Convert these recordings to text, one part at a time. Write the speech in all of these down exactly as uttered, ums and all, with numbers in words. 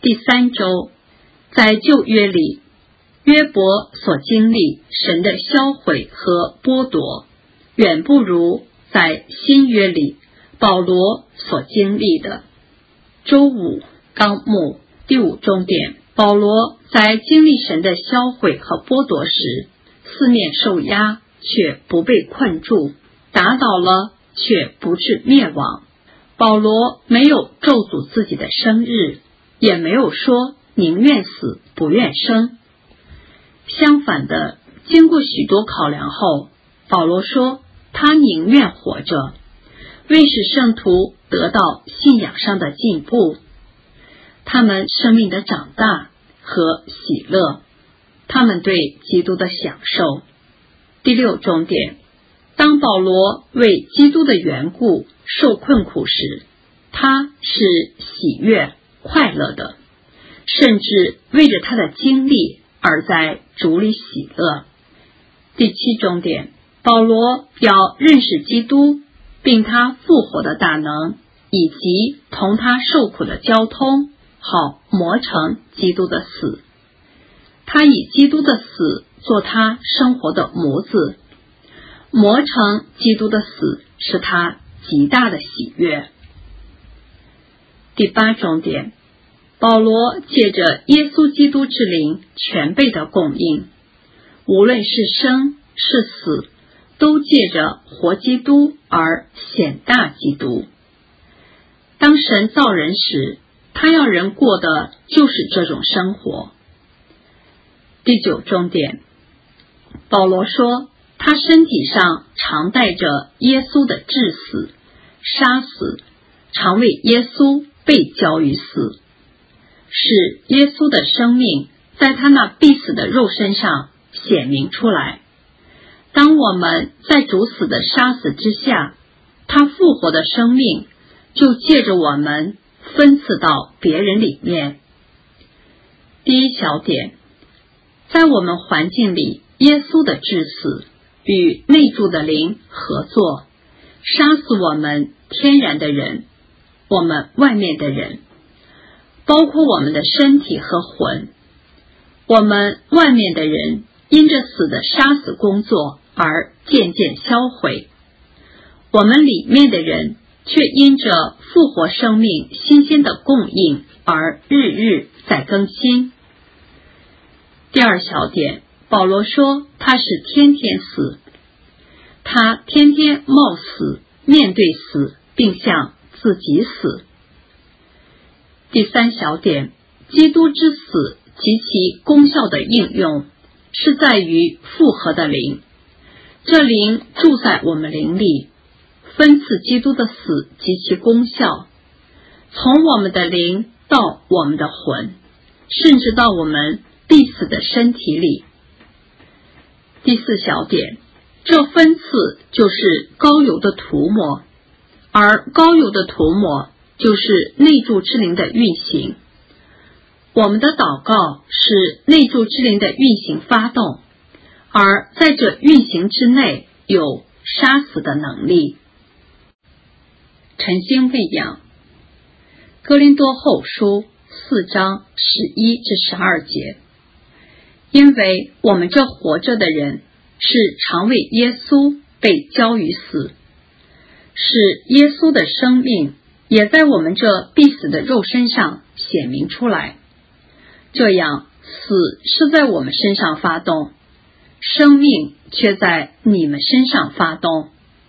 第三周，在旧约里，约伯所经历神的销毁和剥夺，远不如在新约里保罗所经历的。周五纲目第五重点，保罗在经历神的销毁和剥夺时，四面受压却不被困住，打倒了却不致灭亡。保罗没有咒诅自己的生日，也没有说宁愿死不愿生。相反的，经过许多考量后，保罗说他宁愿活着，为使圣徒得到信仰上的进步，他们生命的长大和喜乐，他们对基督的享受。第六重点，当保罗为基督的缘故受困苦时，他是喜悦快乐的，甚至为着他的经历而在主里喜乐。第七重点，保罗要认识基督，并他复活的大能，以及同他受苦的交通，好磨成基督的死。他以基督的死做他生活的模子，磨成基督的死是他极大的喜悦。第八重点，保罗借着耶稣基督之灵全备的供应，无论是生是死，都借着活基督而显大基督。当神造人时，他要人过的就是这种生活。第九重点，保罗说他身体上常带着耶稣的致死、杀死，常为耶稣被交于死，使耶稣的生命在他那必死的肉身上显明出来。当我们在主死的杀死之下，他复活的生命就借着我们分赐到别人里面。第一小点，在我们环境里，耶稣的致死与内住的灵合作，杀死我们天然的人，我们外面的人，包括我们的身体和魂。我们外面的人因着死的杀死工作而渐渐销毁，我们里面的人却因着复活生命新鲜的供应而日日在更新。第二小点，保罗说他是天天死，他天天冒死，面对死，并向自己死。第三小点，基督之死及其功效的应用是在于复活的灵，这灵住在我们灵里，分赐基督的死及其功效，从我们的灵到我们的魂，甚至到我们必死的身体里。第四小点，这分赐就是膏油的涂抹，而膏油的涂抹就是内住之灵的运行。我们的祷告是内住之灵的运行发动，而在这运行之内有杀死的能力。晨星喂养，哥林多后书四章十一至十二节，因为我们这活着的人是常为耶稣被交于死，使耶稣的生命也在我们这必死的肉身上显明出来。这样，死是在我们身上发动，生命却在你们身上发动。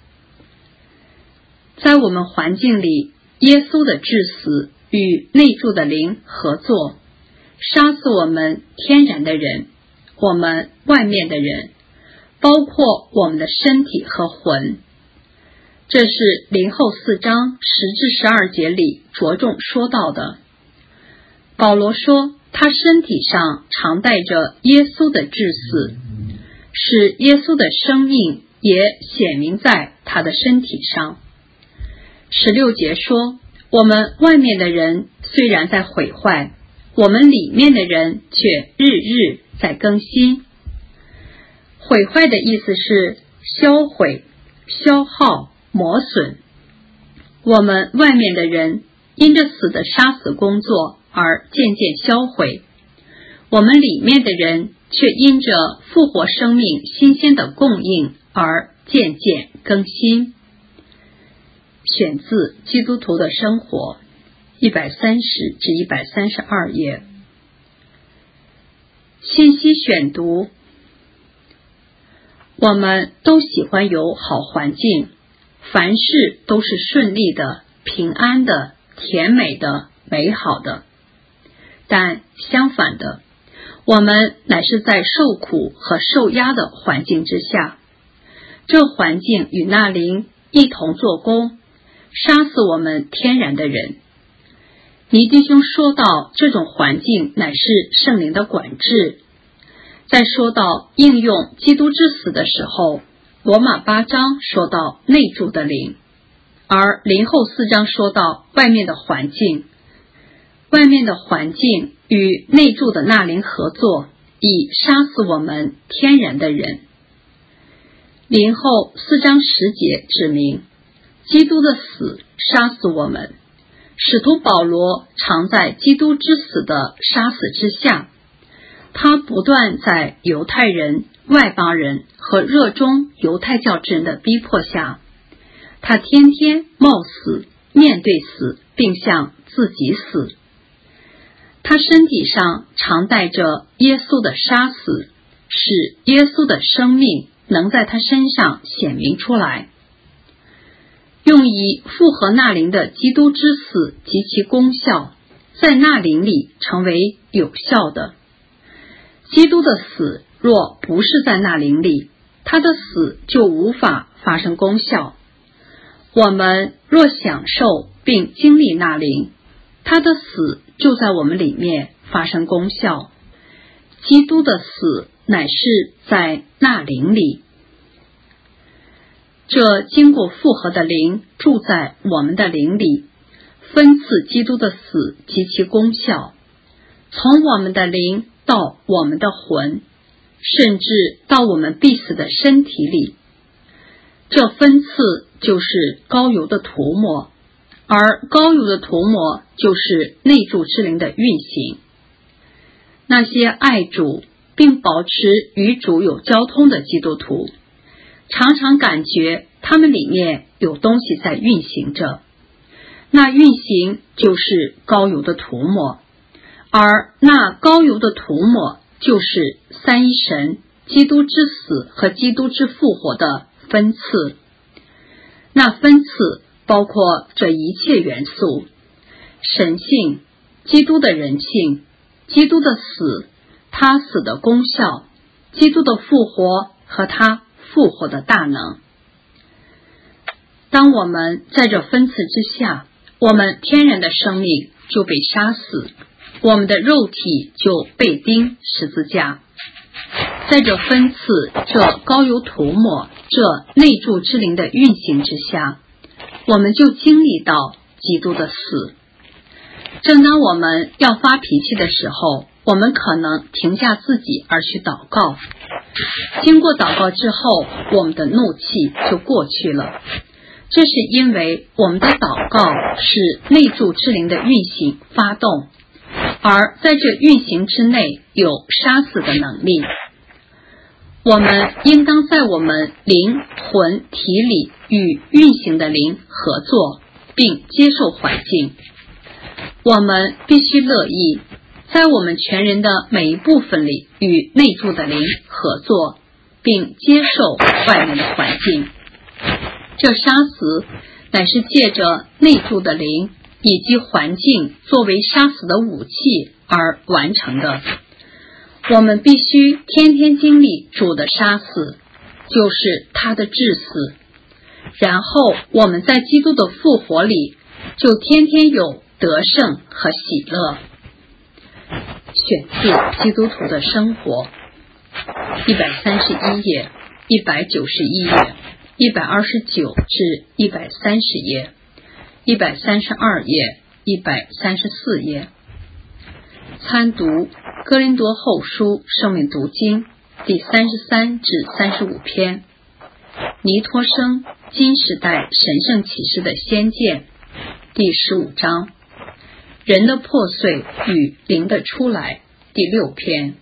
在我们环境里，耶稣的致死与内住的灵合作，杀死我们天然的人，我们外面的人，包括我们的身体和魂。这是林后四章十至十二节里着重说到的。保罗说他身体上常带着耶稣的致死，使耶稣的生命也显明在他的身体上。十六节说，我们外面的人虽然在毁坏，我们里面的人却日日在更新。毁坏的意思是销毁、消耗、磨损。我们外面的人因着死的杀死工作而渐渐销毁，我们里面的人却因着复活生命新鲜的供应而渐渐更新。选自《基督徒的生活》一百三十至一百三十二页。信息选读。我们都喜欢有好环境，凡事都是顺利的、平安的、甜美的、美好的。但相反的，我们乃是在受苦和受压的环境之下，这环境与那灵一同做工，杀死我们天然的人。尼弟兄说到这种环境乃是圣灵的管制。在说到应用基督之死的时候，罗马八章说到内住的灵，而林后四章说到外面的环境。外面的环境与内住的那灵合作，以杀死我们天然的人。林后四章十节指明，基督的死杀死我们。使徒保罗常在基督之死的杀死之下，他不断在犹太人、外邦人和热衷犹太教之人的逼迫下，他天天冒死，面对死，并向自己死。他身体上常带着耶稣的杀死，使耶稣的生命能在他身上显明出来。用以复合那灵的基督之死及其功效，在那灵里成为有效的。基督的死若不是在那灵里，他的死就无法发生功效。我们若享受并经历那灵，他的死就在我们里面发生功效。基督的死乃是在那灵里。这经过复合的灵住在我们的灵里，分赐基督的死及其功效，从我们的灵到我们的魂，甚至到我们必死的身体里。这分赐就是膏油的涂抹，而膏油的涂抹就是内住之灵的运行。那些爱主并保持与主有交通的基督徒，常常感觉他们里面有东西在运行着，那运行就是膏油的涂抹，而那膏油的涂抹就是三一神、基督之死和基督之复活的分赐。那分赐包括这一切元素：神性、基督的人性、基督的死、他死的功效、基督的复活和他复活的大能。当我们在这分赐之下，我们天然的生命就被杀死，我们的肉体就被钉十字架。在这分赐、这膏油涂抹、这内住之灵的运行之下，我们就经历到基督的死。正当我们要发脾气的时候，我们可能停下自己而去祷告。经过祷告之后，我们的怒气就过去了。这是因为我们的祷告是内住之灵的运行发动，而在这运行之内有杀死的能力。我们应当在我们灵魂体里与运行的灵合作，并接受环境。我们必须乐意在我们全人的每一部分里与内住的灵合作，并接受外面的环境。这杀死乃是借着内住的灵以及环境作为杀死的武器而完成的。我们必须天天经历主的杀死，就是他的致死，然后我们在基督的复活里就天天有得胜和喜乐。选自《基督徒的生活》一百三十一页、一百九十一页、一百二十九至一百三十页、一百三十二页、一百三十四页。参读哥林多后书生命读经第三十三至三十五篇，尼托生今时代神圣启示的先见第十五章， 人的破碎与灵的出来第六篇。